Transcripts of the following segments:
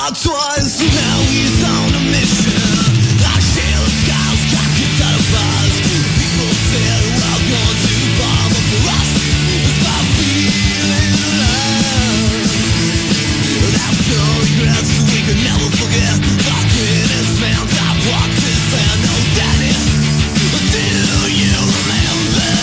thought twice. Now he's on a mission. I share the skies, jackets out of bars. People say we're going too far, but for us, it's about feeling alive. That's no regrets, we can never forget. Fucking his mouth, I've walked his hand. No, Danny, do you remember?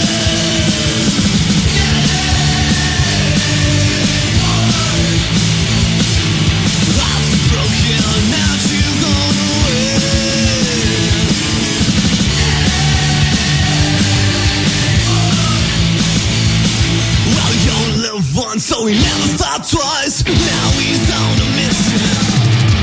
So he never thought twice. Now he's on a mission.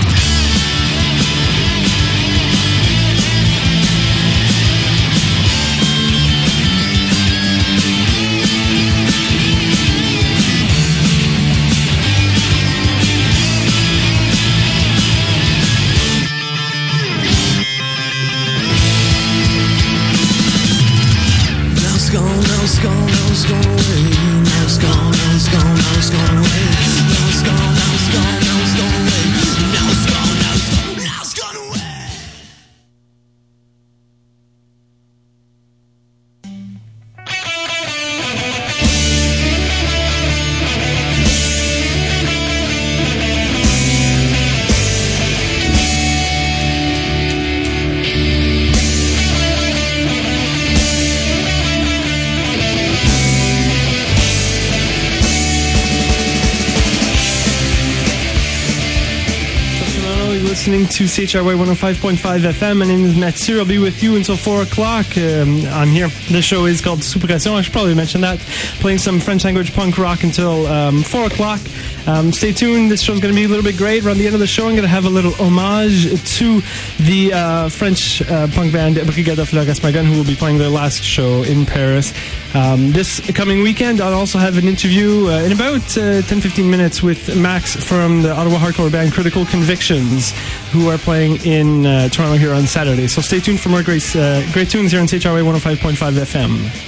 Now it's gone, now it's gone, now it's gone away. Now it's gone, now it's gone, now it's gone away. Now it's gone, now it's gone, now it's gone away. Now it's gone, now it's gone, now it's gone away. Listening to CHRY 105.5 FM. My name is Mathieu. I'll be with you until 4 o'clock. I'm here. The show is called Sous Pression. I should probably mention that. Playing some French language punk rock until 4 o'clock. Stay tuned. This show's going to be a little bit great. Around the end of the show, I'm going to have a little homage to the French punk band Brigada Flores Magon, who will be playing their last show in Paris. This coming weekend, I'll also have an interview in about 10-15 minutes with Max from the Ottawa hardcore band Critical Convictions, who are playing in Toronto here on Saturday. So stay tuned for more great tunes here on CHRY 105.5 FM.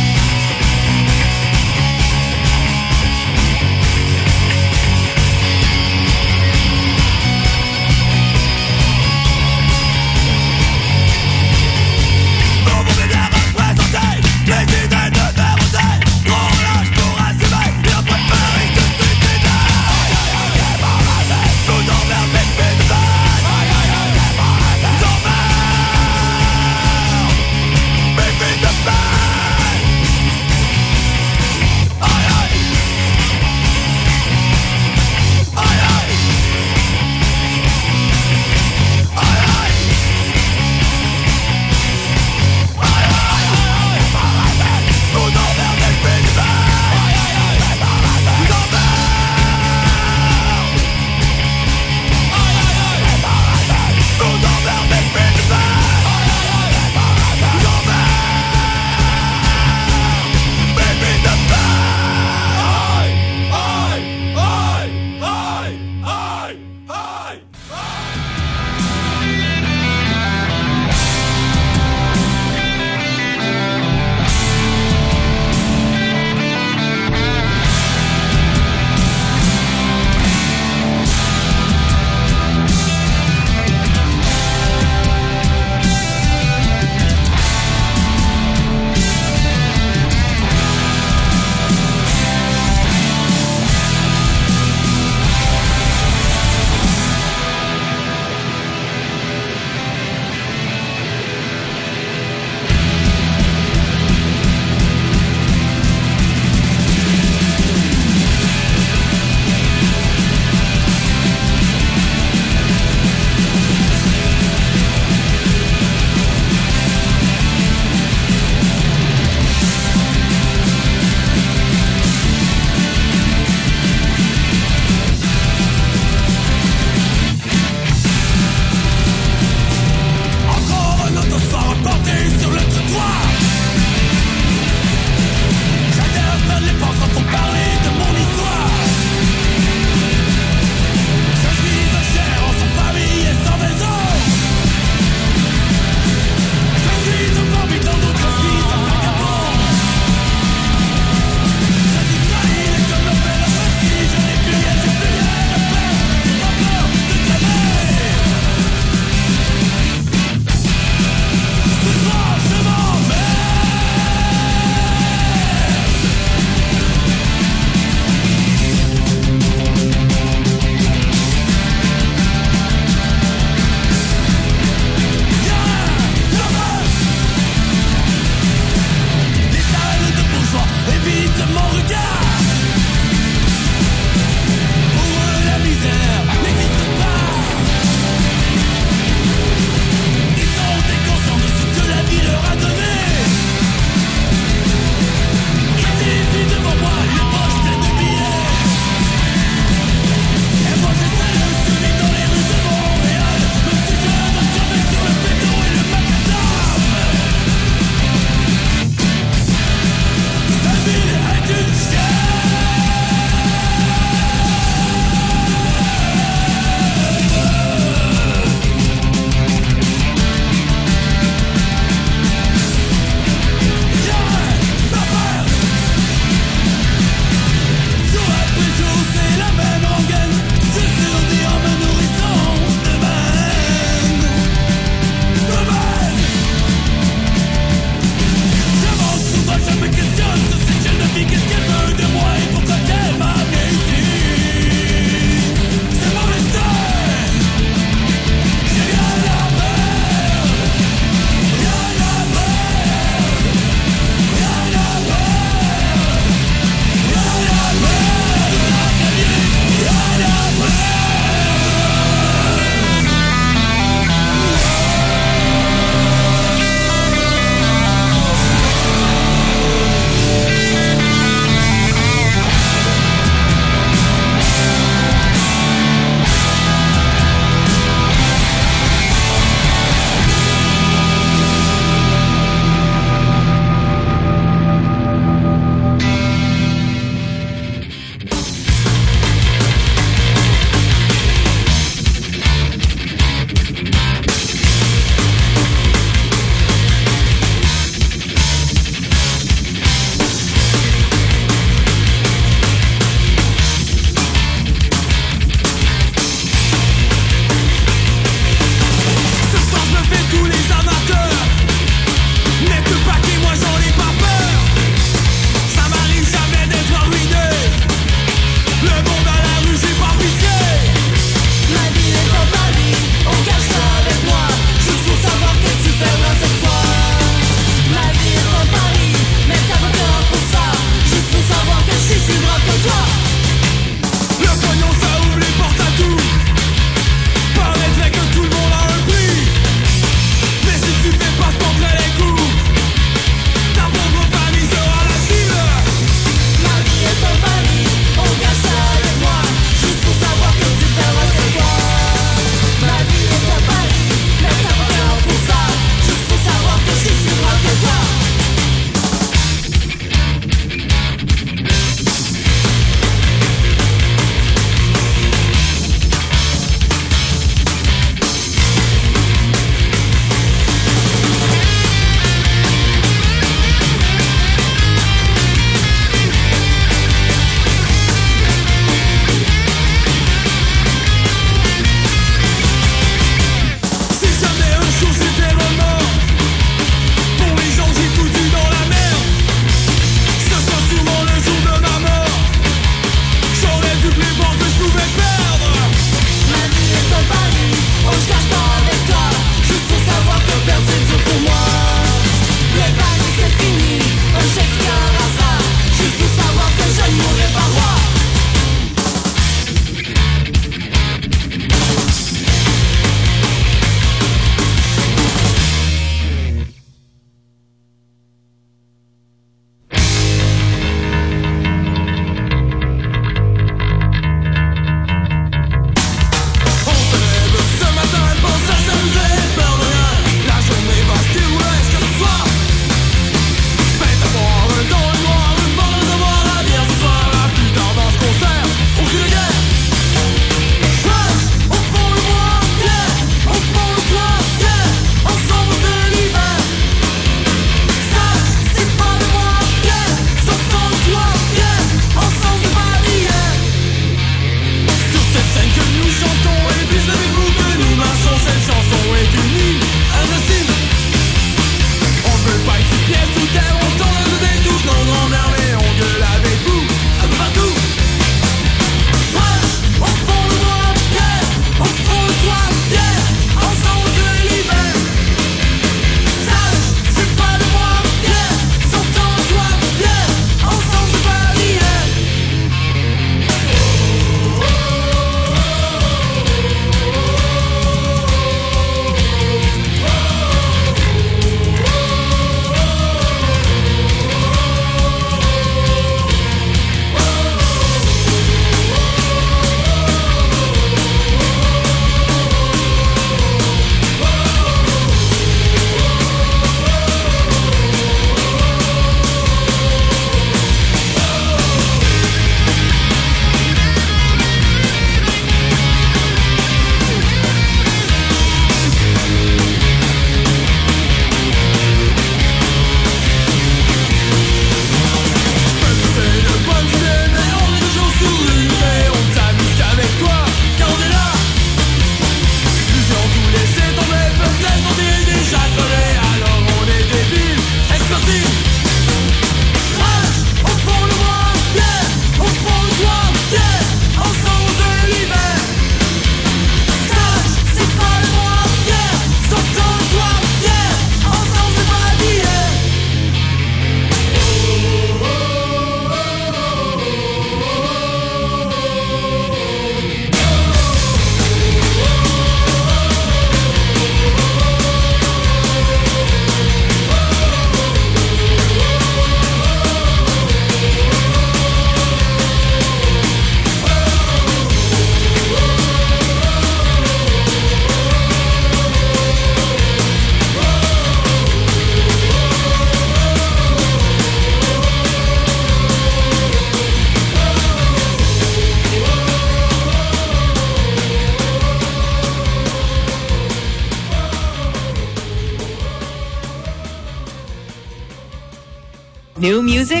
New music?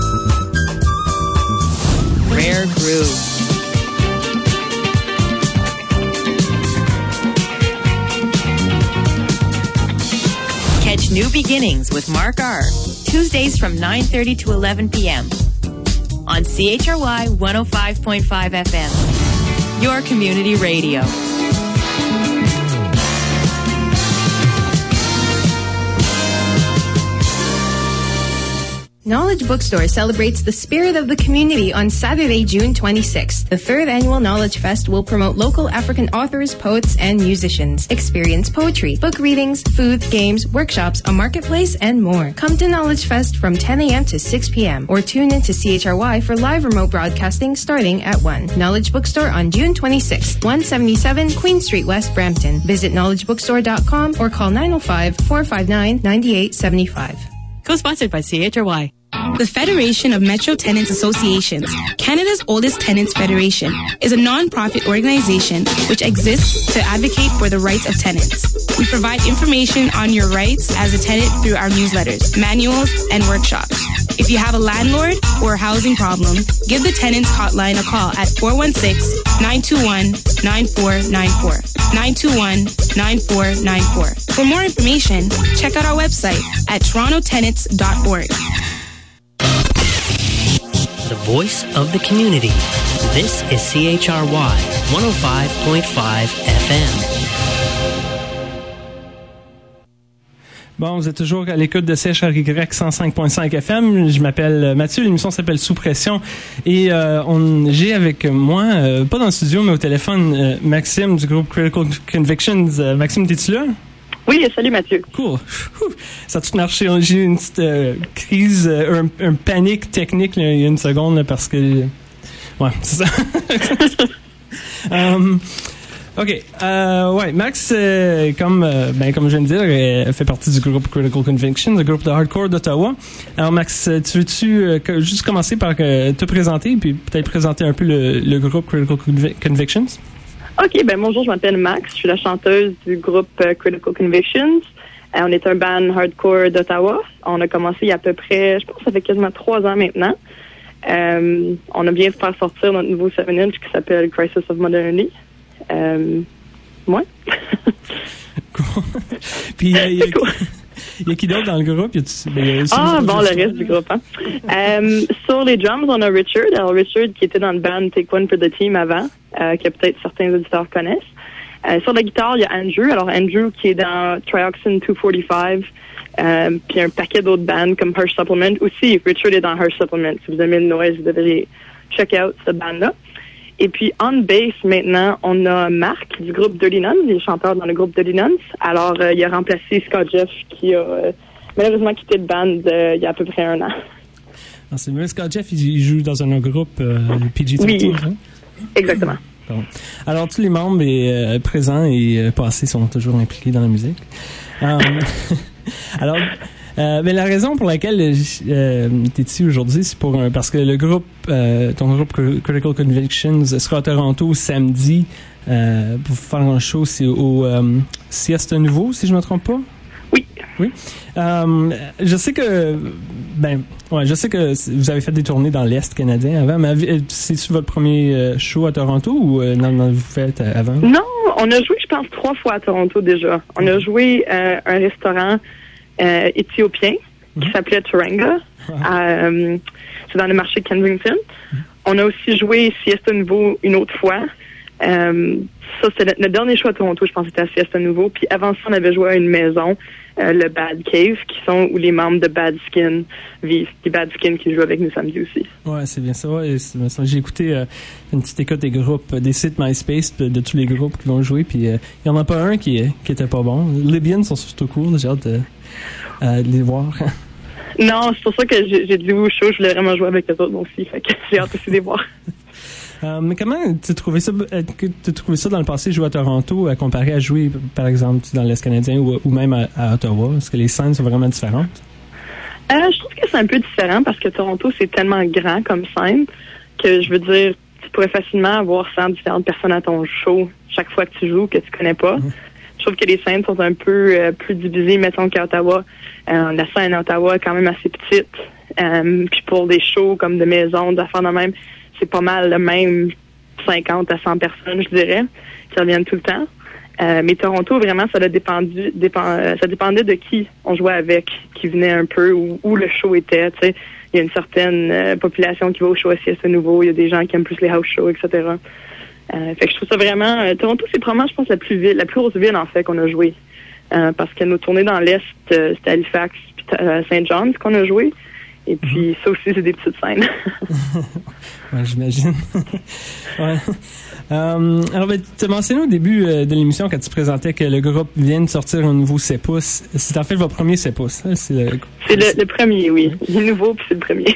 Rare Groove. Catch New Beginnings with Mark R. Tuesdays from 9:30 to 11 p.m. on CHRY 105.5 FM. Your community radio. Knowledge Bookstore celebrates the spirit of the community on Saturday, June 26th. The third annual Knowledge Fest will promote local African authors, poets, and musicians. Experience poetry, book readings, food, games, workshops, a marketplace, and more. Come to Knowledge Fest from 10 a.m. to 6 p.m. or tune in to CHRY for live remote broadcasting starting at 1. Knowledge Bookstore on June 26th, 177 Queen Street West, Brampton. Visit knowledgebookstore.com or call 905-459-9875. Co-sponsored by CHRY. The Federation of Metro Tenants Associations, Canada's oldest tenants federation, is a non-profit organization which exists to advocate for the rights of tenants. We provide information on your rights as a tenant through our newsletters, manuals, and workshops. If you have a landlord or housing problem, give the tenants hotline a call at 416-921-9494. 921-9494. For more information, check out our website at torontotenants.org. The voice of the community. This is CHRY 105.5 FM. Bon, vous êtes toujours à l'écoute de CHRY 105.5 FM. Je m'appelle Mathieu, l'émission s'appelle Sous Pression. Et j'ai avec moi, pas dans le studio, mais au téléphone, Maxime du groupe Critical Convictions. Maxime, t'es-tu là? Oui, salut Mathieu. Cool. Ça a tout marché. J'ai eu une petite crise, un panique technique là, il y a une seconde là, parce que... Ouais, c'est ça. OK. Ouais, Max, comme je viens de dire, fait partie du groupe Critical Convictions, le groupe de hardcore d'Ottawa. Alors, Max, tu veux-tu juste commencer par te présenter puis peut-être présenter un peu le groupe Critical Convictions? OK, bonjour, je m'appelle Max. Je suis la chanteuse du groupe Critical Convictions. On est un band hardcore d'Ottawa. On a commencé il y a à peu près, je pense que ça fait quasiment 3 ans maintenant. On a bien faire sortir notre nouveau 7-inch qui s'appelle Crisis of Modernity. Ouais. Cool. Puis, il y a qui d'autre dans le groupe? Le reste du groupe. Hein? Sur les drums, on a Richard. Alors, Richard qui était dans le band Take One for the Team avant, que peut-être certains auditeurs connaissent. Sur la guitare, il y a Andrew. Alors, Andrew qui est dans Trioxin 245, puis un paquet d'autres bands comme Harsh Supplement. Aussi, Richard est dans Harsh Supplement. Si vous aimez le noise, vous devriez check out cette band-là. Et puis, on bass, maintenant, on a Marc du groupe Dirty Nuns. Il est chanteur dans le groupe Dirty Nuns. Alors, il a remplacé Scott Jeff qui a malheureusement quitté le band il y a à peu près 1 an. Ah, c'est vrai, Scott Jeff, il joue dans un autre groupe, PG-13, oui, hein? Exactement. Bon. Alors, tous les membres présents et passés sont toujours impliqués dans la musique. Alors... mais la raison pour laquelle t'es ici aujourd'hui, c'est parce que le groupe, ton groupe Critical Convictions sera à Toronto samedi pour faire un show. C'est au Siesta Nouveau, si je me trompe pas. Oui. Oui. Je sais que vous avez fait des tournées dans l'Est canadien avant, mais c'est-tu votre premier show à Toronto ou non, vous faites avant? Non, on a joué, je pense, 3 fois à Toronto déjà. On a joué un restaurant éthiopien qui s'appelait Turanga. C'est dans le marché de Kensington. On a aussi joué Siesta Nouveau une autre fois. Ça, c'est le dernier show à Toronto, je pense que c'était à Siesta Nouveau. Puis avant ça, on avait joué à une maison, le Bad Cave, où les membres de Bad Skin vivent. Puis Bad Skin qui joue avec nous samedi aussi. Ouais, c'est bien ça. Ouais, j'ai écouté une petite écoute des groupes, des sites MySpace de tous les groupes qui vont jouer. Puis il n'y en a pas un qui était pas bon. Les Libyans sont surtout cool. J'ai hâte de les voir. Non, c'est pour ça que j'ai dit au show, je voulais vraiment jouer avec les autres aussi. Fait que j'ai hâte aussi de les voir. Mais comment tu trouvais ça dans le passé, jouer à Toronto, comparé à jouer, par exemple, dans l'Est canadien ou même à Ottawa? Est-ce que les scènes sont vraiment différentes? Je trouve que c'est un peu différent parce que Toronto, c'est tellement grand comme scène que, je veux dire, tu pourrais facilement avoir 100 différentes personnes à ton show chaque fois que tu joues que tu connais pas. Je trouve que les scènes sont un peu plus divisées, mettons, qu'à Ottawa. La scène à Ottawa est quand même assez petite. Puis pour des shows comme de maison, d'affaires de même, c'est pas mal le même 50 à 100 personnes, je dirais, qui reviennent tout le temps. Mais Toronto, vraiment, ça dépendait de qui on jouait avec, qui venait un peu, où le show était, tu sais. Il y a une certaine population qui va au show aussi assez nouveau. Il y a des gens qui aiment plus les house shows, etc. Fait que je trouve ça vraiment... Toronto, c'est probablement, je pense, la plus grosse ville, en fait, qu'on a joué. Parce que nos tournées dans l'Est, c'était Halifax puis Saint John's qu'on a joué. Et puis, ça aussi, c'est des petites scènes. Ouais, j'imagine. Ouais. Alors, tu as mentionné au début de l'émission, quand tu présentais que le groupe vient de sortir un nouveau 7 pouces. C'est en fait votre premier 7 pouces. Hein? C'est le premier, oui. Il est nouveau, puis c'est le premier.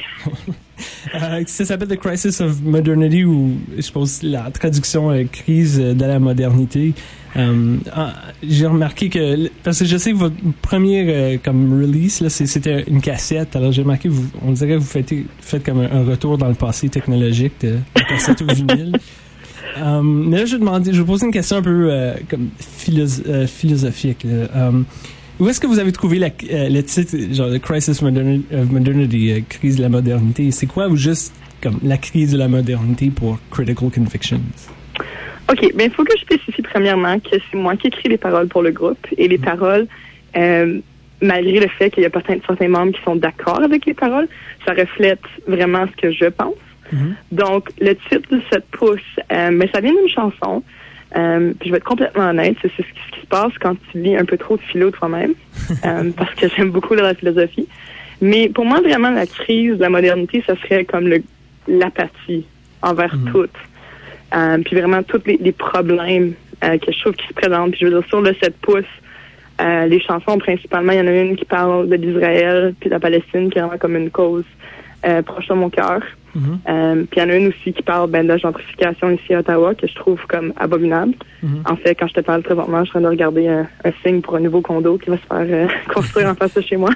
Ça s'appelle The Crisis of Modernity, ou je suppose la traduction crise de la modernité. J'ai remarqué que, parce que je sais que votre première comme release là, c'était une cassette. Alors j'ai remarqué, on dirait que vous faites comme un retour dans le passé technologique de cassette au vinyle. Mais là je vais poser une question un peu comme philosophique. Là. Où est-ce que vous avez trouvé le titre, genre The Crisis of Modernity, crise de la modernité? C'est quoi, ou juste comme la crise de la modernité pour Critical Convictions? OK, bien, il faut que je spécifie premièrement que c'est moi qui écris les paroles pour le groupe. Et les paroles, malgré le fait qu'il y a certains membres qui sont d'accord avec les paroles, ça reflète vraiment ce que je pense. Donc, le titre de 7 pouces, mais ça vient d'une chanson. Puis je vais être complètement honnête, c'est ce qui se passe quand tu lis un peu trop de philo toi-même, parce que j'aime beaucoup la philosophie. Mais pour moi, vraiment, la crise de la modernité, ça serait comme l'apathie envers tout. Puis vraiment, tous les problèmes que je trouve qui se présentent. Puis je veux dire, sur le 7 pouces, les chansons, principalement, il y en a une qui parle de l'Israël puis de la Palestine, qui est vraiment comme une cause proche de mon cœur. Puis il y en a une aussi qui parle de la gentrification ici à Ottawa, que je trouve comme abominable. En fait, quand je te parle présentement, je suis en train de regarder un signe pour un nouveau condo qui va se faire construire en face de chez moi.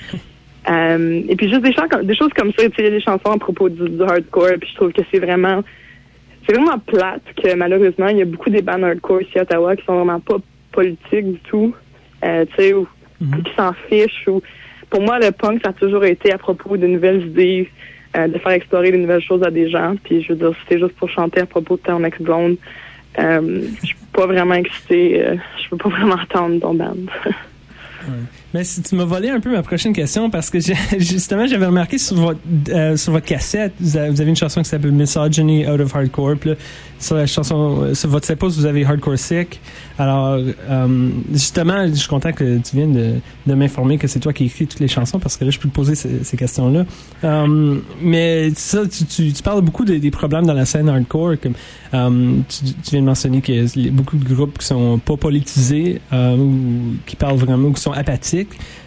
Et puis juste des choses comme ça, tu sais, des chansons à propos du hardcore, puis je trouve que c'est vraiment plate que malheureusement, il y a beaucoup des bands hardcore ici à Ottawa qui sont vraiment pas politiques du tout, tu sais, ou qui s'en fichent. Ou pour moi, le punk, ça a toujours été à propos de nouvelles idées, de faire explorer de nouvelles choses à des gens. Puis je veux dire, si c'est juste pour chanter à propos de ton ex-blonde, je suis pas vraiment excitée, je peux pas vraiment entendre ton band. Ouais. Mais si tu m'as volé un peu ma prochaine question, parce que justement j'avais remarqué sur votre cassette, vous avez une chanson qui s'appelle Misogyny Out of Hardcore. Puis là, sur la chanson, sur votre 7 pouces, vous avez Hardcore Sick. Alors justement, je suis content que tu viennes de m'informer que c'est toi qui écris toutes les chansons, parce que là je peux te poser ces questions-là. Mais ça, tu parles beaucoup des problèmes dans la scène hardcore. Comme tu viens de mentionner qu'il y a beaucoup de groupes qui sont pas politisés, ou qui parlent vraiment, ou qui sont apathiques.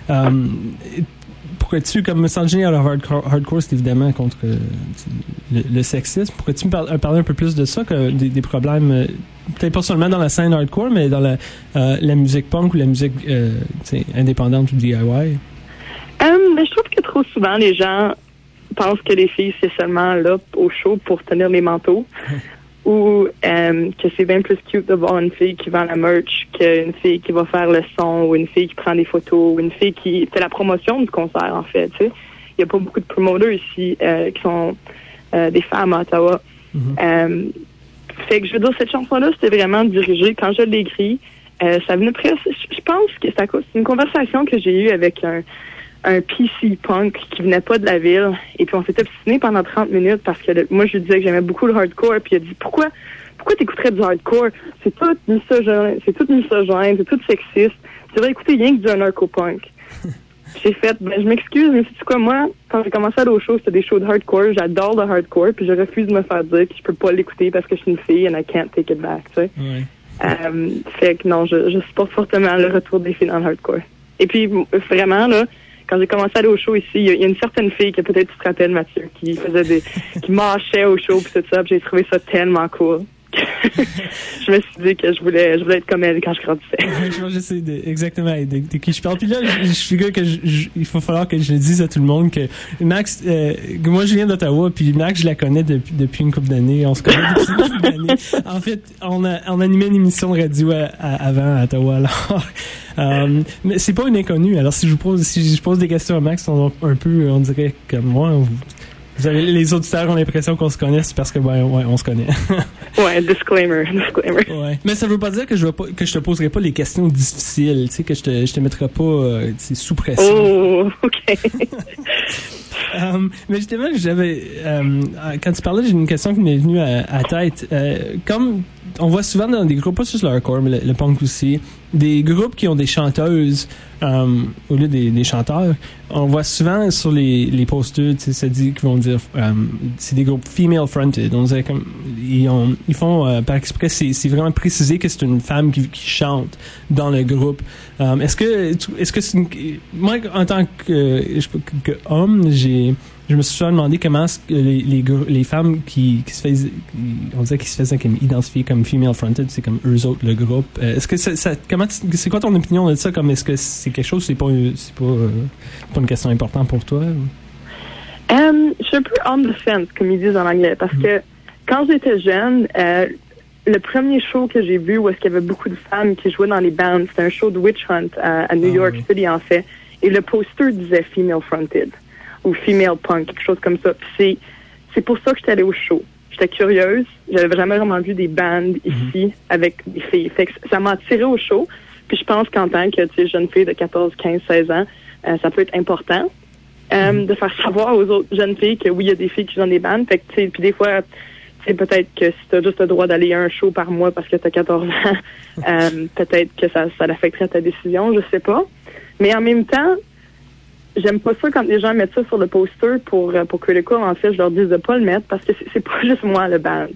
Pourrais-tu, comme Misogyny Out of Hardcore, c'est évidemment contre le sexisme, pourrais-tu me parler un peu plus de ça, que des problèmes, peut-être pas seulement dans la scène hardcore, mais dans la musique punk ou la musique indépendante ou DIY? Je trouve que trop souvent, les gens pensent que les filles, c'est seulement là au show pour tenir les manteaux. Ou que c'est bien plus cute de voir une fille qui vend la merch qu'une fille qui va faire le son, ou une fille qui prend des photos, ou une fille qui fait la promotion du concert, en fait. Tu sais, il y a pas beaucoup de promoteurs ici qui sont des femmes à Ottawa. Fait que je veux dire, cette chanson-là, c'était vraiment dirigé. Quand je l'ai écrit, ça venait presque. Je pense que c'est une conversation que j'ai eue avec un PC punk qui venait pas de la ville, et puis on s'était obstiné pendant 30 minutes parce que moi je lui disais que j'aimais beaucoup le hardcore, puis il a dit pourquoi t'écouterais du hardcore, c'est tout misogyne, c'est tout sexiste, tu devrais écouter rien que du anarcho-punk. J'ai fait, je m'excuse, mais c'est quoi, moi, quand j'ai commencé à aller au show, c'était des shows de hardcore, j'adore le hardcore, puis je refuse de me faire dire que je peux pas l'écouter parce que je suis une fille and I can't take it back, tu sais. Fait que non, je supporte fortement le retour des filles dans le hardcore. Et puis, vraiment, là, quand j'ai commencé à aller au show ici, il y a une certaine fille que peut-être tu te rappelles, Mathieu, qui mâchait au show pis tout ça, pis j'ai trouvé ça tellement cool. que je me suis dit que je voulais être comme elle quand je grandissais. Je pense que je sais exactement de qui je parle. Puis là, je figure que il faut falloir que je le dise à tout le monde que Max, moi je viens d'Ottawa, puis Max je la connais depuis une couple d'années. On se connaît depuis une couple d'années. En fait, on animait une émission de radio avant à Ottawa. Alors, mais c'est pas une inconnue. Alors si je pose des questions à Max, un peu, on dirait comme moi. Vous avez, les auditeurs ont l'impression qu'on se connaît, c'est parce que on se connaît. Ouais, disclaimer. Ouais. Mais ça veut pas dire que je te poserai pas les questions difficiles, tu sais, que je te mettrai pas sous pression. Oh, ok. Mais justement, quand tu parlais, j'ai une question qui m'est venue à tête. Comme on voit souvent dans des groupes, pas juste le hardcore, mais le punk aussi, des groupes qui ont des chanteuses au lieu des chanteurs. On voit souvent sur les posters, tu sais, ça dit qu'ils vont dire c'est des groupes female fronted. On dirait comme ils font par exprès, c'est vraiment précisé que c'est une femme qui chante dans le groupe. Est-ce que c'est moi en tant que homme, je me suis souvent demandé comment est-ce que les femmes qui se faisaient, on dirait qu'ils se faisaient comme identifier comme female fronted, c'est comme eux autres le groupe. Est-ce que c'est quoi ton opinion de ça? Comme est-ce que c'est quelque chose, c'est pas une question importante pour toi? Je suis un peu on the fence, comme ils disent en anglais, parce que quand j'étais jeune, le premier show que j'ai vu où est-ce qu'il y avait beaucoup de femmes qui jouaient dans les bands, c'était un show de Witch Hunt à New York City, en fait, et le poster disait female fronted ou female punk, quelque chose comme ça. Puis c'est pour ça que j'étais allée au show. J'étais curieuse, j'avais jamais vraiment vu des bands ici avec des filles. Fait que ça m'a attirée au show. Puis je pense qu'en tant que jeune fille de 14, 15, 16 ans, ça peut être important de faire savoir aux autres jeunes filles que oui, il y a des filles qui jouent dans des bandes. Fait que, tu sais, puis des fois, tu sais, peut-être que si t'as juste le droit d'aller à un show par mois parce que t'as 14 ans, peut-être que ça affecterait ta décision, je sais pas. Mais en même temps, j'aime pas ça quand les gens mettent ça sur le poster pour Critical. En fait, je leur dis de pas le mettre parce que c'est pas juste moi, le band.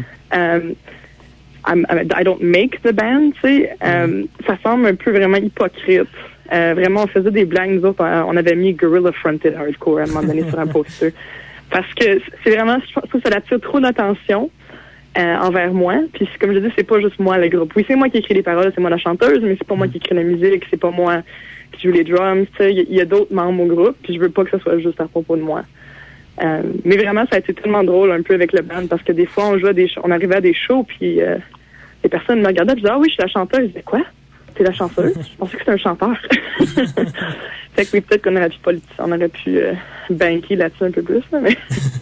I don't make the band, tu sais. Ça semble un peu vraiment hypocrite. Vraiment, on faisait des blagues, nous autres, on avait mis Gorilla Fronted Hardcore à un moment donné sur un poster. Parce que c'est vraiment, je trouve que ça attire trop d'attention envers moi. Puis comme je dis, c'est pas juste moi le groupe. Oui, c'est moi qui écris les paroles, c'est moi la chanteuse, mais c'est pas moi qui écris la musique, c'est pas moi qui joue les drums. Tu sais, il y a d'autres membres au groupe, puis je veux pas que ce soit juste à propos de moi. Mais vraiment, ça a été tellement drôle un peu avec le band parce que des fois, on arrivait à des shows, puis les personnes me regardaient et disaient « Ah oui, je suis la chanteuse. » Je disais « Quoi? T'es la chanteuse? Je pensais que c'était un chanteur. » Fait que oui, peut-être qu'on aurait pu banquer là-dessus un peu plus, là, mais...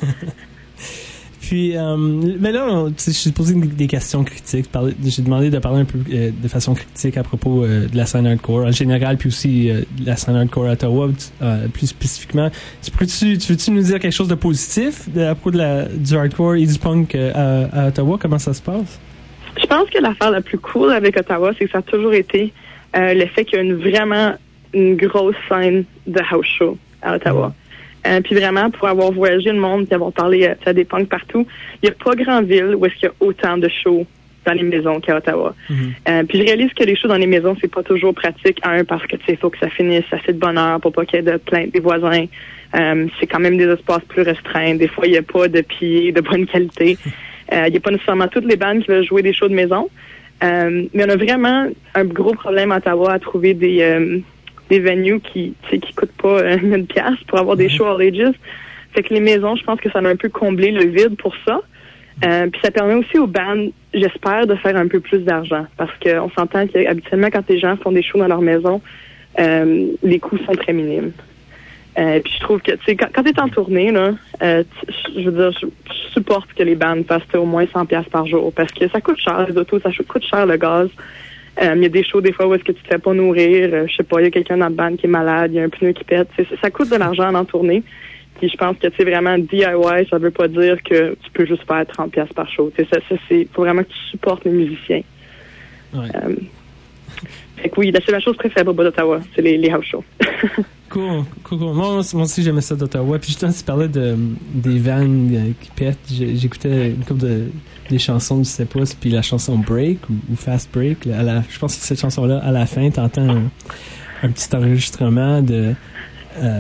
Puis, mais là, je suis posé des questions critiques. J'ai demandé de parler un peu de façon critique à propos de la scène hardcore en général, puis aussi de la scène hardcore à Ottawa, plus spécifiquement. Tu veux-tu nous dire quelque chose de positif à propos du hardcore et du punk à Ottawa? Comment ça se passe? Je pense que l'affaire la plus cool avec Ottawa, c'est que ça a toujours été le fait qu'il y a vraiment une grosse scène de house show à Ottawa. Puis vraiment, pour avoir voyagé le monde, puis avoir parlé à des punks partout, il n'y a pas grand ville où est-ce qu'il y a autant de shows dans les maisons qu'à Ottawa. Puis je réalise que les shows dans les maisons, c'est pas toujours pratique. Parce que tu sais, il faut que ça finisse assez de bonne heure pour pas qu'il y ait de plaintes des voisins. C'est quand même des espaces plus restreints. Des fois, il n'y a pas de pieds de bonne qualité. Il n'y a pas nécessairement toutes les bandes qui veulent jouer des shows de maison. Mais on a vraiment un gros problème à Ottawa à trouver des venues qui coûtent pas 1000$ pour avoir des shows all ages. Fait que les maisons, je pense que ça a un peu comblé le vide pour ça. Puis ça permet aussi aux bands, j'espère, de faire un peu plus d'argent. Parce qu'on s'entend qu'habituellement, quand les gens font des shows dans leur maison, les coûts sont très minimes. Puis je trouve que, tu sais, quand t'es en tournée, là, je veux dire, je supporte que les bands fassent au moins 100$ par jour. Parce que ça coûte cher, les autos, ça coûte cher le gaz. Il y a des shows, des fois, où est-ce que tu te fais pas nourrir. Je sais pas, il y a quelqu'un dans le band qui est malade, il y a un pneu qui pète. Ça coûte de l'argent en tournée. Puis je pense que, tu sais, vraiment, DIY, ça veut pas dire que tu peux juste faire 30$ par show. Tu sais, faut vraiment que tu supportes les musiciens. Ouais. Fait que oui, c'est la chose préférée au bas d'Ottawa, c'est les house shows. Cool. Moi aussi, j'aimais ça d'Ottawa. Puis justement, tu parlais des vannes qui pètent. J'écoutais une couple des chansons du Sepus, puis la chanson Break ou Fast Break. Je pense que cette chanson-là, à la fin, t'entends un petit enregistrement de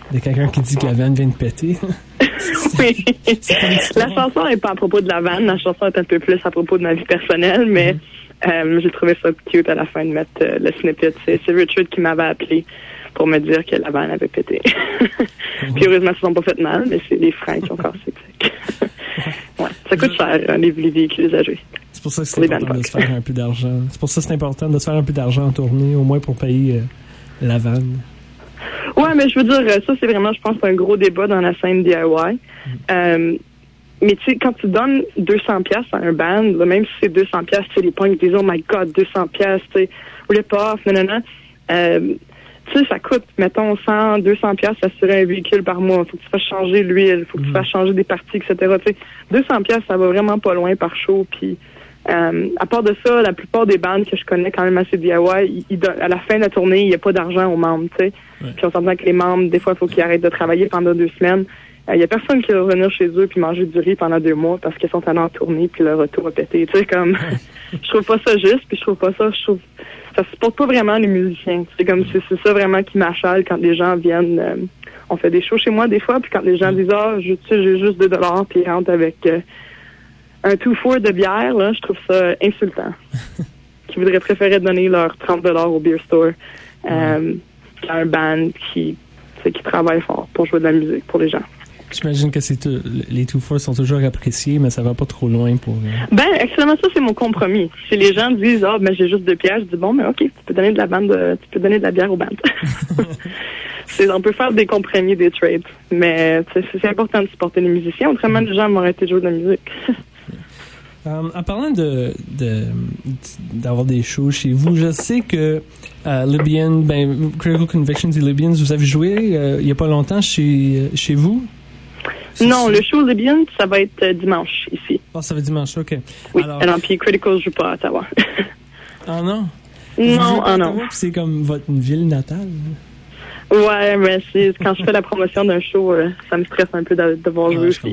de quelqu'un qui dit que la vanne vient de péter. Oui. La chanson n'est pas à propos de la vanne, la chanson est un peu plus à propos de ma vie personnelle, mais j'ai trouvé ça cute à la fin de mettre le snippet. C'est Richard qui m'avait appelé pour me dire que la vanne avait pété. Puis heureusement, ils ne se sont pas fait mal, mais c'est les freins qui ont cassé. Ouais, ça coûte cher, les véhicules usagés. C'est pour ça que c'est important de se faire un peu d'argent. C'est pour ça que c'est important de se faire un peu d'argent en tournée, au moins pour payer la vanne. Ouais, mais je veux dire, ça, c'est vraiment, je pense, un gros débat dans la scène DIY. Mais tu sais, quand tu donnes 200$ à un band, là, même si c'est 200$, tu sais, les punks disent, oh my god, 200$, tu sais, rip off, nanana. Tu sais, ça coûte, mettons, 200$ assurer un véhicule par mois. Faut que tu fasses changer l'huile, faut que tu fasses changer des parties, etc. Tu sais, 200$, ça va vraiment pas loin par show. Puis, à part de ça, la plupart des bandes que je connais quand même assez DIY, à la fin de la tournée, il n'y a pas d'argent aux membres, tu sais. Ouais. Puis on s'entend que les membres, des fois, il faut qu'ils arrêtent de travailler pendant 2 semaines. Il y a personne qui va revenir chez eux puis manger du riz pendant 2 mois parce qu'ils sont allés en tournée puis leur retour a pété. Tu sais, comme, je trouve pas ça juste, puis je trouve pas ça, ça supporte pas vraiment les musiciens. C'est comme, c'est ça vraiment qui m'achale quand les gens viennent, on fait des shows chez moi des fois, puis quand les gens disent, j'ai juste $2 puis ils rentrent avec un 2-4 de bière, là, je trouve ça insultant. Qui voudraient préférer donner leurs $30 au beer store, à un band qui travaille fort pour jouer de la musique pour les gens. J'imagine que les 2-4 sont toujours appréciés, mais ça va pas trop loin pour... Excellent, ça, c'est mon compromis. Si les gens disent, j'ai juste 2$, je dis, bon, mais OK, tu peux donner de la bière aux bandes. On peut faire des compromis, des trades. Mais c'est important de supporter les musiciens. Autrement, les gens vont arrêter de jouer de la musique. En parlant d'avoir des shows chez vous, je sais que Libyan, Critical Convictions et Libyans, vous avez joué il y a pas longtemps chez vous? Non, le show Libyan, ça va être dimanche ici. Ah, ça va être dimanche, OK. Oui, alors puis Critical joue pas à Ottawa. Ah non? Non. C'est comme votre ville natale? Ouais, mais quand je fais la promotion d'un show, ça me stresse un peu de devoir jouer aussi.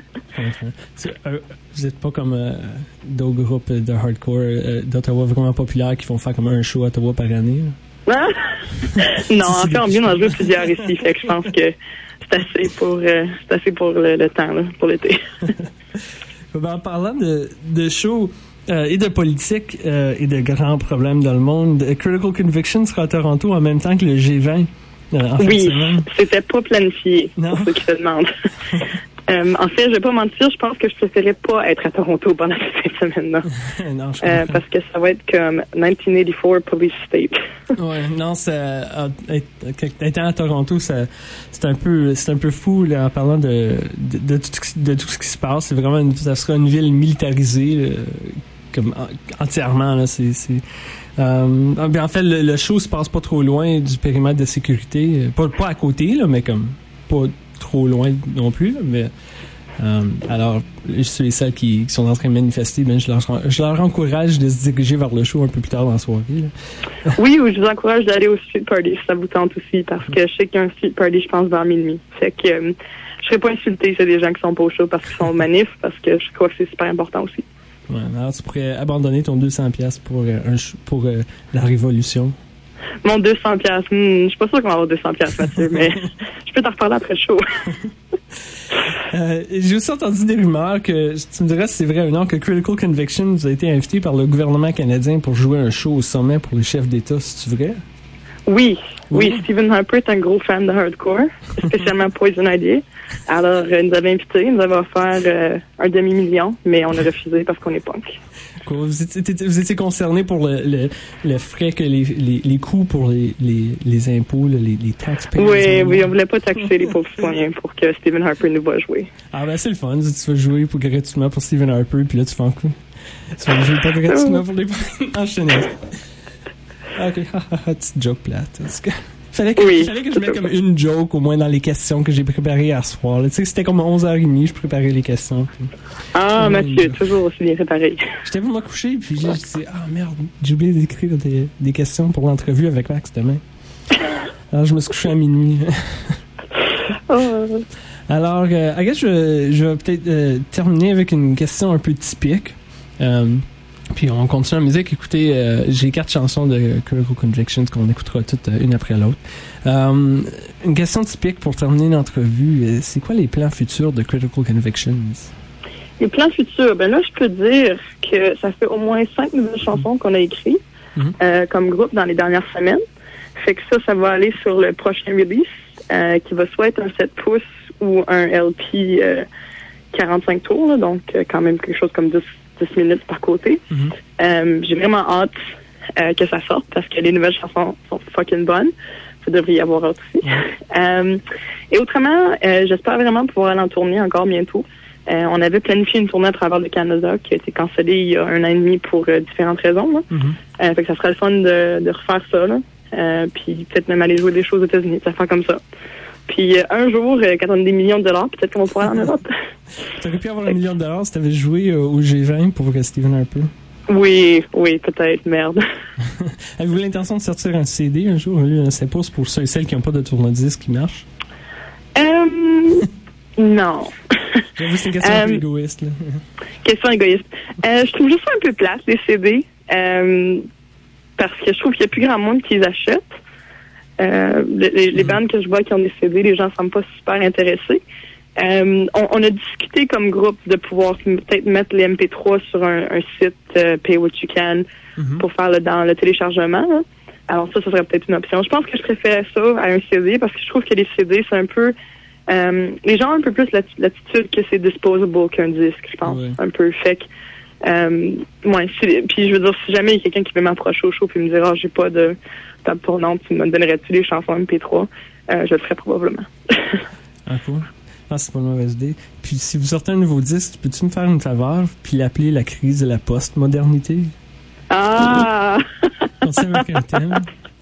Vous n'êtes pas comme d'autres groupes de hardcore d'Ottawa vraiment populaires qui font faire comme un show à Ottawa par année? Ah? Non, en fait, on vient d'en jouer plusieurs ici, fait que je pense que c'est assez pour le temps, là, pour l'été. En parlant de show et de politique et de grands problèmes dans le monde, Critical Conviction sera à Toronto en même temps que le G20. Oui, c'était pas planifié, pour ceux qui se demandent. En fait, je vais pas mentir, je pense que je préférais pas être à Toronto pendant cette semaine-là. Non, parce que ça va être comme 1984 Police State. Ouais, non, étant à Toronto, c'est un peu fou là, en parlant de tout ce qui se passe. C'est vraiment ça sera une ville militarisée comme entièrement là. En fait, le show se passe pas trop loin du périmètre de sécurité, pas à côté là, mais comme pas trop loin non plus, mais alors ceux et celles qui sont en train de manifester, je leur encourage de se diriger vers le show un peu plus tard dans la soirée. Là. Oui, ou je vous encourage d'aller au street party si ça vous tente aussi, parce que je sais qu'il y a un street party, je pense, vers minuit. Fait que je serais pas insultée, c'est des gens qui sont pas au show parce qu'ils sont au manif, parce que je crois que c'est super important aussi. Ouais, alors tu pourrais abandonner ton 200$ pour la révolution. Mon 200$, je suis pas sûre qu'on va avoir 200$, Mathieu, mais je peux t'en reparler après le show. J'ai aussi entendu des rumeurs que, tu me dirais si c'est vrai ou non, que Critical Convictions a été invité par le gouvernement canadien pour jouer un show au sommet pour les chefs d'État, c'est-tu vrai? Oui, Stephen Harper est un gros fan de hardcore, spécialement Poison Idea. Alors, il nous avait invités, il nous avait offert un demi-million, mais on a refusé parce qu'on est punk. Cool. Vous étiez concerné pour le frais que les coûts pour les impôts, les taxes payées? Oui, on voulait pas taxer les pauvres citoyens pour que Stephen Harper nous va jouer. Ah ben c'est le fun, tu vas jouer gratuitement pour Stephen Harper, puis là tu fais un coup. Tu vas jouer pas gratuitement pour les enchaîner. Ok, petite joke plate. Fallait que je mette comme une joke au moins dans les questions que j'ai préparées hier soir. Tu sais, c'était comme 11h30, je préparais les questions. Puis... Ah, Mathieu, toujours aussi bien préparé. J'étais pour me coucher, puis j'ai dit, merde, j'ai oublié d'écrire des questions pour l'entrevue avec Max demain. Alors, je me suis couché à minuit. Alors, I guess je vais peut-être terminer avec une question un peu typique. Puis on continue la musique. Écoutez, j'ai 4 chansons de Critical Convictions qu'on écoutera toutes une après l'autre. Une question typique pour terminer l'entrevue. C'est quoi les plans futurs de Critical Convictions? Les plans futurs, ben là, je peux dire que ça fait au moins 5 nouvelles chansons qu'on a écrites comme groupe dans les dernières semaines. Fait que ça va aller sur le prochain release, qui va soit être un 7 pouces ou un LP 45 tours, là, donc quand même quelque chose comme 10 minutes par côté. J'ai vraiment hâte que ça sorte parce que les nouvelles chansons sont fucking bonnes. Ça devrait y avoir hâte aussi. Et autrement, j'espère vraiment pouvoir aller en tournée encore bientôt. On avait planifié une tournée à travers le Canada qui a été cancellée il y a 1 an et demi pour différentes raisons. Là. Fait que ça serait le fun de refaire ça. Là. Puis peut-être même aller jouer des shows aux États-Unis, ça faire comme ça. Puis un jour, quand on a des millions de dollars, peut-être qu'on va pouvoir aller en Europe. T'aurais pu avoir $1 million si t'avais joué au G20 pour Steven Harper. Oui, peut-être, merde. Avez-vous l'intention de sortir un CD un jour? Un 7 pouces pour ceux et celles qui n'ont pas de tourne-disque qui marche? Non. J'avoue, c'est une question un peu égoïste. Là. Question égoïste. Je trouve juste un peu plate, les CD, parce que je trouve qu'il n'y a plus grand monde qui les achète. Les bandes que je vois qui ont des CD, les gens ne semblent pas super intéressés. On a discuté comme groupe de pouvoir peut-être mettre les MP3 sur un site Pay What You Can pour faire dans le téléchargement. Là. Alors ça serait peut-être une option. Je pense que je préférais ça à un CD parce que je trouve que les CD, c'est un peu... les gens ont un peu plus l'attitude que c'est disposable qu'un disque, je pense. Un peu fait que... puis je veux dire, si jamais il y a quelqu'un qui veut m'approcher au show et me dire « Ah, j'ai pas de table tournante, tu me donnerais-tu les chansons MP3? » Je le ferais probablement. Ah, cool. Ah, c'est pas une mauvaise idée. Puis si vous sortez un nouveau disque, peux-tu me faire une faveur puis l'appeler la crise de la post-modernité? Ah! On sait avec un thème.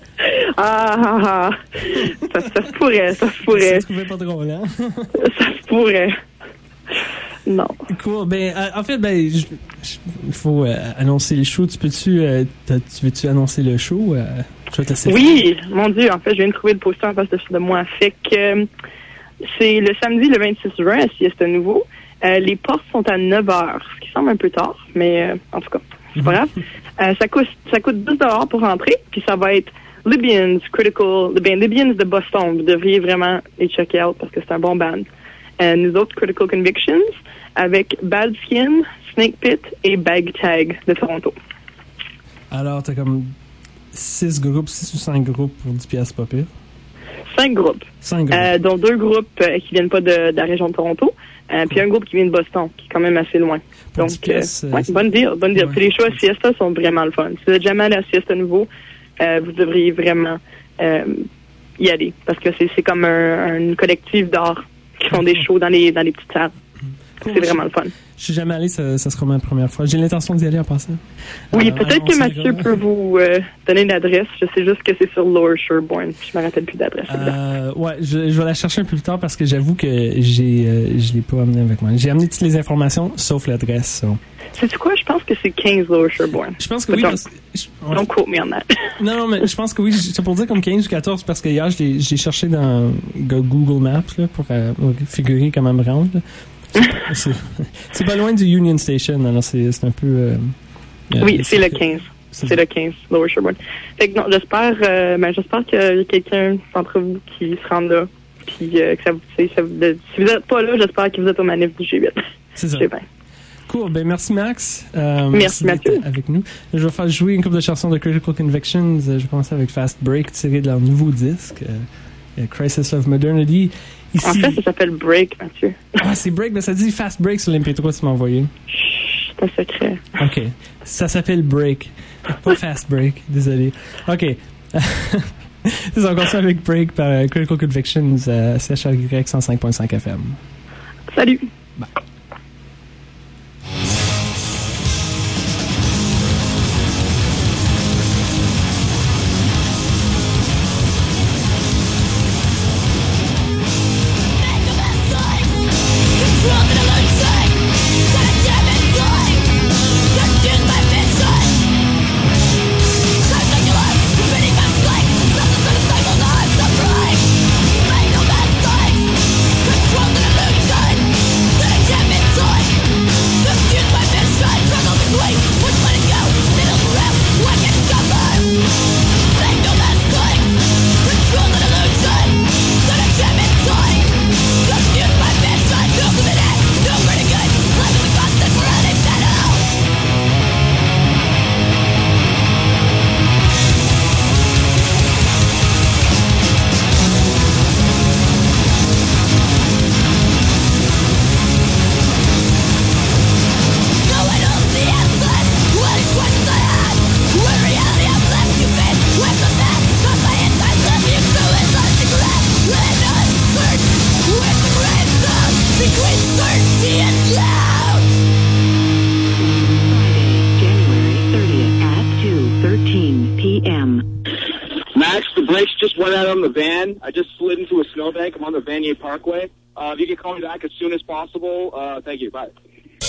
Ça se pourrait. Ça se trouvait pas drôle, hein? Ça se pourrait. Non. Cool. Ben, en fait, il faut annoncer le show. Tu veux-tu annoncer le show? Oui, mon Dieu. En fait, je viens de trouver le poster en face de moi. Fait que c'est le samedi, le 26 juin, à Siesta Nouveau. Les portes sont à 9h, ce qui semble un peu tard, mais en tout cas, c'est pas grave. Ça coûte $12 pour rentrer, puis ça va être Libyans de Boston. Vous devriez vraiment les checker out parce que c'est un bon band. Nous autres, Critical Convictions, avec Bad Skin, Snake Pit et Bag Tag de Toronto. Alors, t'as comme 6 ou 5 groupes pour 10$ pas pire? 5 groupes. Dont 2 groupes qui viennent pas de la région de Toronto, puis un groupe qui vient de Boston, qui est quand même assez loin. Pour donc, bonne deal. Ouais. Puis les shows à Siesta sont vraiment le fun. Si vous n'êtes jamais allé à Siesta Nouveau, vous devriez vraiment y aller, parce que c'est comme un collectif d'art qui font des shows dans les petites salles. C'est vraiment le fun. Je suis jamais allé, ça sera ma première fois. J'ai l'intention d'y aller en passant. Oui, peut-être que Mathieu peut vous donner l'adresse. Je sais juste que c'est sur Lower Sherbourne. Je me rappelle plus d'adresse. Ouais, je vais la chercher un peu plus tard parce que j'avoue que je l'ai pas amené avec moi. J'ai amené toutes les informations, sauf l'adresse. So. Sais-tu quoi? Je pense que c'est 15 Lower Sherbourne. Je pense que oui. Don't quote me on that. Non, mais je pense que oui. C'est pour dire comme 15 ou 14 parce que hier, j'ai cherché dans Google Maps là, pour figurer comment me rendre. Là. C'est pas loin du Union Station, alors c'est un peu... oui, c'est le 15. C'est le 15, Lower Sherbourne. Fait que non, j'espère qu'il y a quelqu'un d'entre vous qui se rend là. Puis que si vous n'êtes pas là, j'espère que vous êtes au manif du G8. C'est ça. Cool, ben merci Max. Merci Mathieu. Avec nous. Je vais faire jouer une couple de chansons de Critical Convictions. Je vais commencer avec Fast Break, tiré de leur nouveau disque, Crisis of Modernity. Ici. En fait, ça s'appelle Break, Mathieu. Ah, c'est Break, mais ça dit Fast Break sur l'MP3 que tu m'as envoyé. Chut, c'est un secret. OK. Ça s'appelle Break. Pas Fast Break, désolé. OK. C'est encore ça avec Break par Critical Convictions, CHRY 105.5 FM. Salut. Bye. Control the illusion, the between certainty and doubt. Friday, January 30th at 2:13 p.m. Max, the brakes just went out on the van. I just slid into a snowbank. I'm on the Vanier Parkway. If you can call me back as soon as possible, thank you. Bye.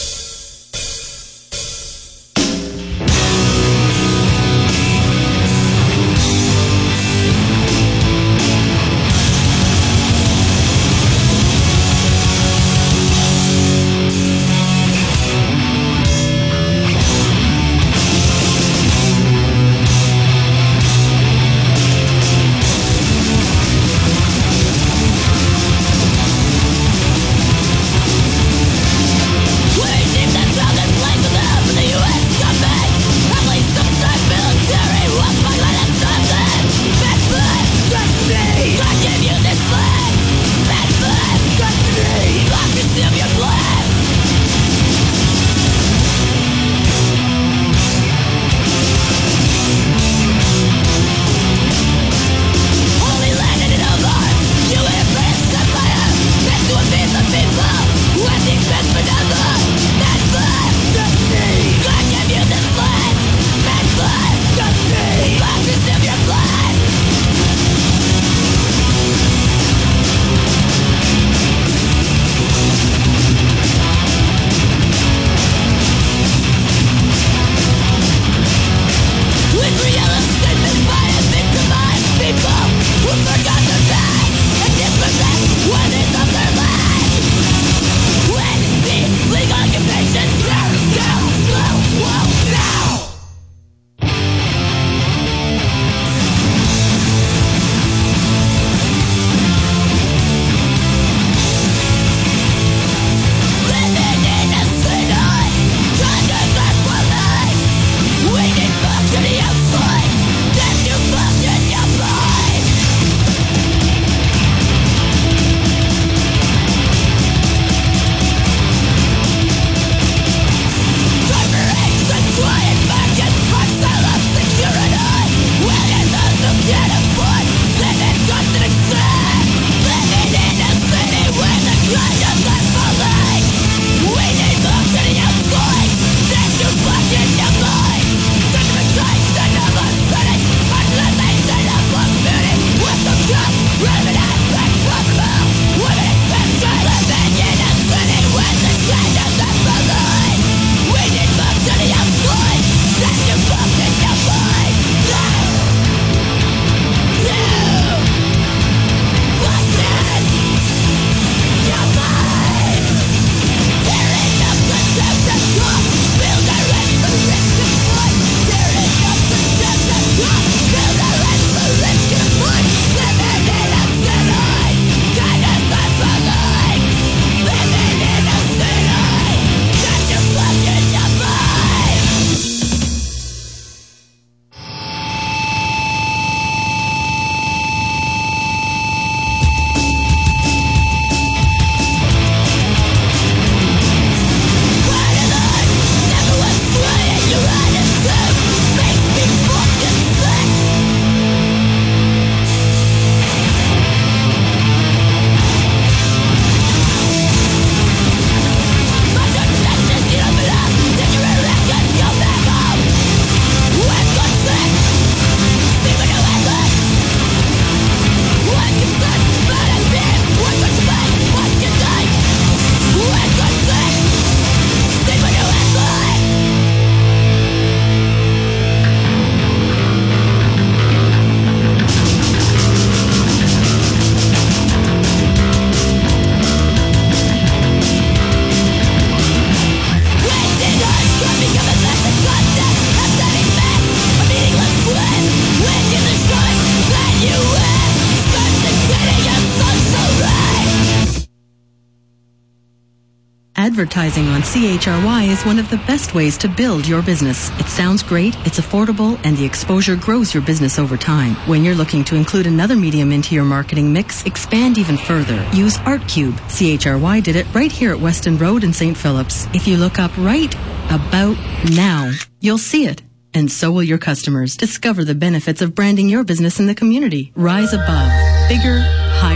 Advertising on CHRY is one of the best ways to build your business. It sounds great, it's affordable, and the exposure grows your business over time. When you're looking to include another medium into your marketing mix, expand even further. Use ArtCube. CHRY did it right here at Weston Road in St. Phillips. If you look up right about now, you'll see it. And so will your customers. Discover the benefits of branding your business in the community. Rise above. Bigger, higher,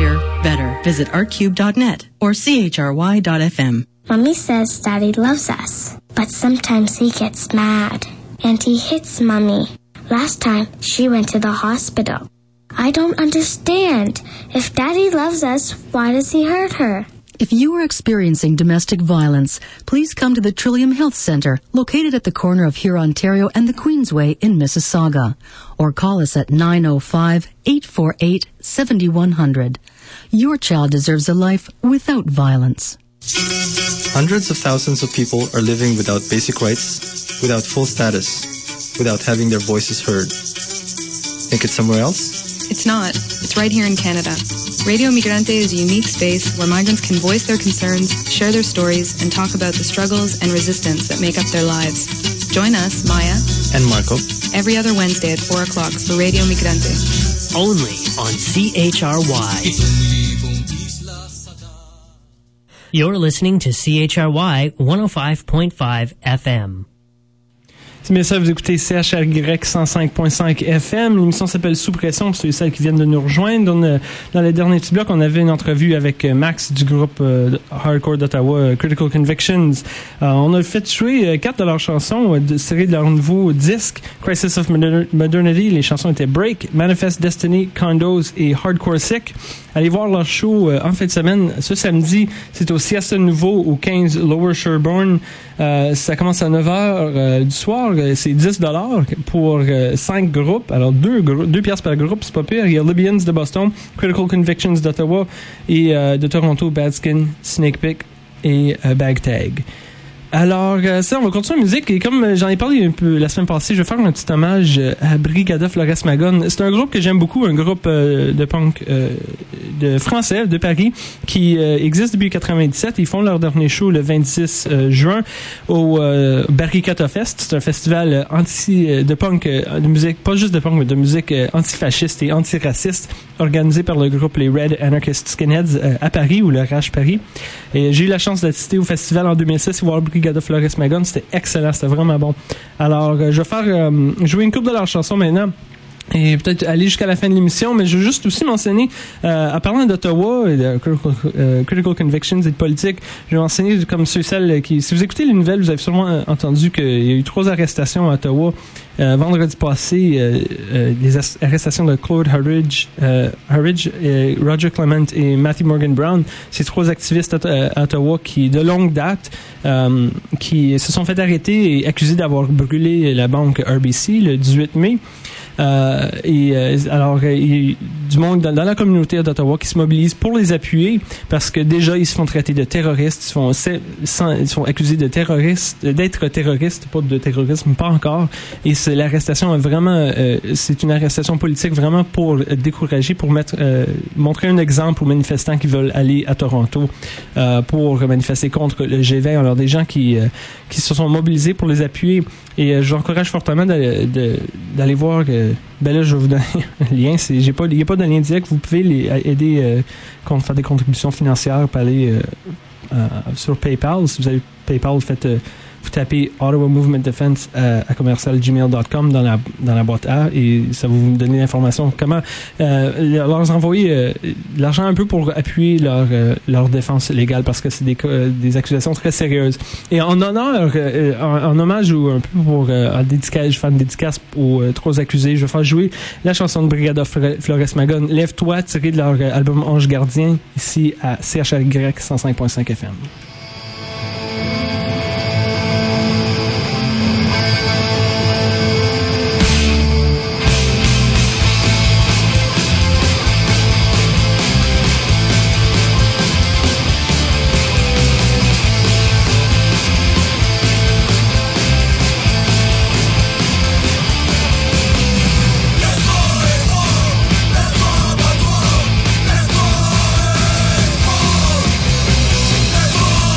better. Visit artcube.net or chry.fm. Mommy says Daddy loves us, but sometimes he gets mad, and he hits Mommy. Last time, she went to the hospital. I don't understand. If Daddy loves us, why does he hurt her? If you are experiencing domestic violence, please come to the Trillium Health Center, located at the corner of Huron, Ontario and the Queensway in Mississauga, or call us at 905-848-7100. Your child deserves a life without violence. Hundreds of thousands of people are living without basic rights, without full status, without having their voices heard. Think it's somewhere else? It's not. It's right here in Canada. Radio Migrante is a unique space where migrants can voice their concerns, share their stories, and talk about the struggles and resistance that make up their lives. Join us, Maya and Marco, every other Wednesday at 4 o'clock for Radio Migrante. Only on CHRY. You're listening to CHRY 105.5 FM. C'est bien ça, vous écoutez CHRY 105.5 FM. L'émission s'appelle Sous pression, pour ceux et celles qui viennent de nous rejoindre. Dans les derniers petits blocs, on avait une entrevue avec Max du groupe Hardcore d'Ottawa, Critical Convictions. On a fait jouer 4 de leurs chansons, tirées de leur nouveau disque, Crisis of Modernity. Les chansons étaient Break, Manifest Destiny, Condos et Hardcore Sick. Allez voir leur show en fin de semaine. Ce samedi, c'est au Siesta Nouveau, au 15 Lower Sherbourne. Ça commence à 9h du soir. C'est $10 pour 5 groupes. Alors, 2 piastres par groupe, c'est pas pire. Il y a Libyans de Boston, Critical Convictions d'Ottawa et de Toronto, Badskin, Snake Pick et Bag Tag. Alors, ça, on va continuer la musique. Et comme j'en ai parlé un peu la semaine passée, je vais faire un petit hommage à Brigada Flores Magón. C'est un groupe que j'aime beaucoup, un groupe de punk de français de Paris qui existe depuis 1997. Ils font leur dernier show le 26 juin au Barricata Fest. C'est un festival de punk, de musique, pas juste de punk, mais de musique antifasciste et antiraciste, organisé par le groupe les Red Anarchist Skinheads à Paris, ou le Rage Paris. Et j'ai eu la chance d'assister au festival en 2006 et voir Brigada Flores Magón. C'était excellent, c'était vraiment bon. Alors, je vais faire jouer une couple de leurs chansons maintenant et peut-être aller jusqu'à la fin de l'émission, mais je veux juste aussi mentionner, en parlant d'Ottawa et de Critical Convictions et de politique, je vais mentionner comme ceux et celles qui, si vous écoutez les nouvelles, vous avez sûrement entendu qu'il y a eu 3 arrestations à Ottawa vendredi passé, les arrestations de Claude Hurridge, Roger Clement et Matthew Morgan Brown, ces 3 activistes à Ottawa qui, de longue date, qui se sont fait arrêter et accusés d'avoir brûlé la banque RBC le 18 mai. Alors, il y a du monde dans la communauté d'Ottawa qui se mobilise pour les appuyer parce que déjà ils se font traiter de terroristes, ils sont accusés de terroristes, d'être terroristes, pas de terrorisme, pas encore. Et l'arrestation est vraiment, c'est une arrestation politique vraiment pour décourager, pour montrer un exemple aux manifestants qui veulent aller à Toronto pour manifester contre le G20. Alors des gens qui se sont mobilisés pour les appuyer. Et je vous encourage fortement d'aller voir. Ben là, je vais vous donner un lien. Il n'y a pas de lien direct. Vous pouvez les aider, faire des contributions financières, par aller sur PayPal. Si vous avez PayPal, vous tapez Ottawa Movement Defense à commercial@gmail.com dans la boîte A et ça va vous donner l'information comment leur envoyer l'argent un peu pour appuyer leur défense légale parce que c'est des accusations très sérieuses. Et en hommage ou un peu pour dédicace, je fais une dédicace aux 3 accusés, je vais faire jouer la chanson de Brigada Flores Magón, Lève-toi, tirée de leur album Ange Gardien, ici à CHRY 105.5 FM. Lève-toi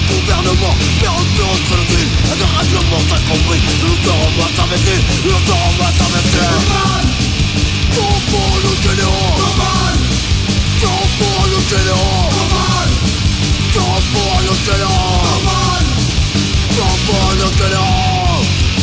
gouvernement, mais on peut retraiter. Un de règlement, t'as compris. Longtemps on va t'arrêter, longtemps on va t'arrêter. Tant pour nos généraux, tant pour nos généraux, tant pour nos généraux, tant pour nos généraux.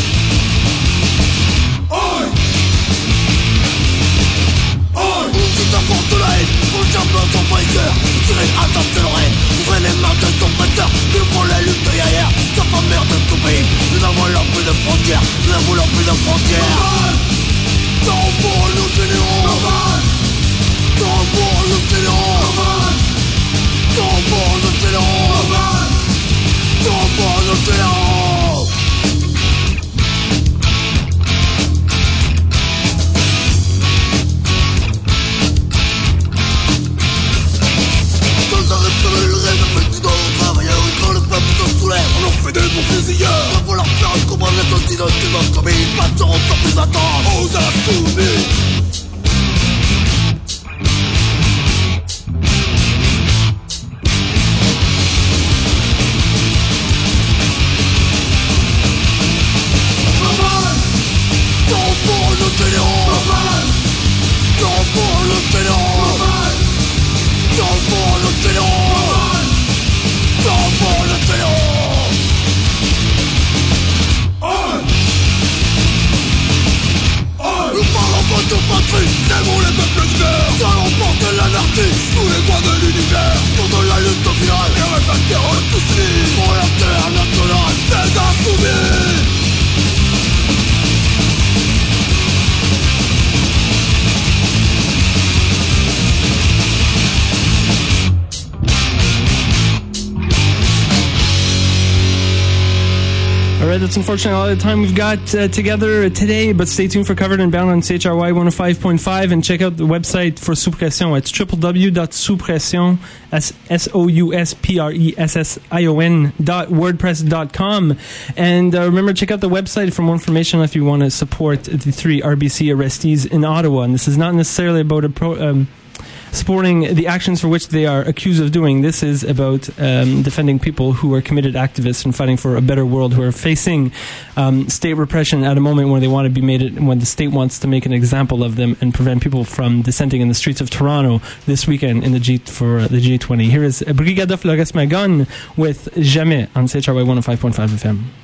Tu t'apportes la haine, on jambe ton briseur. Tirez à ta l'oreille, ouvrez les mains de ton prêteur. Nous pour la lutte de hier, ça va merde tout pays. Nous n'avons plus de frontières, nous n'avons plus de frontières. Tant pour nos généraux, tant pour nos généraux, tant pour nos généraux, tant pour nos généraux. On en fait des bons fusilleurs. On va leur faire comprendre la tontine de notre pays. Maintenant sans plus attendre, on a la soumise. Tant pour nos généraux, tant pour nos généraux, tant pour nos généraux, tant pour nos généraux. Nous parlons pas de patrie, n'aimons les peuples divers. Allons porter l'anarchie sous les doigts de l'univers. Contre la lutte finale et réfacteurs tous unis pour l'international des insoumis. All right, that's unfortunately all the time we've got together today, but stay tuned for Covered and Bound on CHRY 105.5 and check out the website for Souspression. It's www.souspression, souspression.wordpress.com. And remember, check out the website for more information if you want to support the 3 RBC arrestees in Ottawa. And this is not necessarily about supporting the actions for which they are accused of doing. This is about defending people who are committed activists and fighting for a better world, who are facing state repression at a moment where they want to be made, when the state wants to make an example of them and prevent people from dissenting in the streets of Toronto this weekend in the G20. Here is Brigada Flores Magon with Jamais on CHRY 105.5 FM.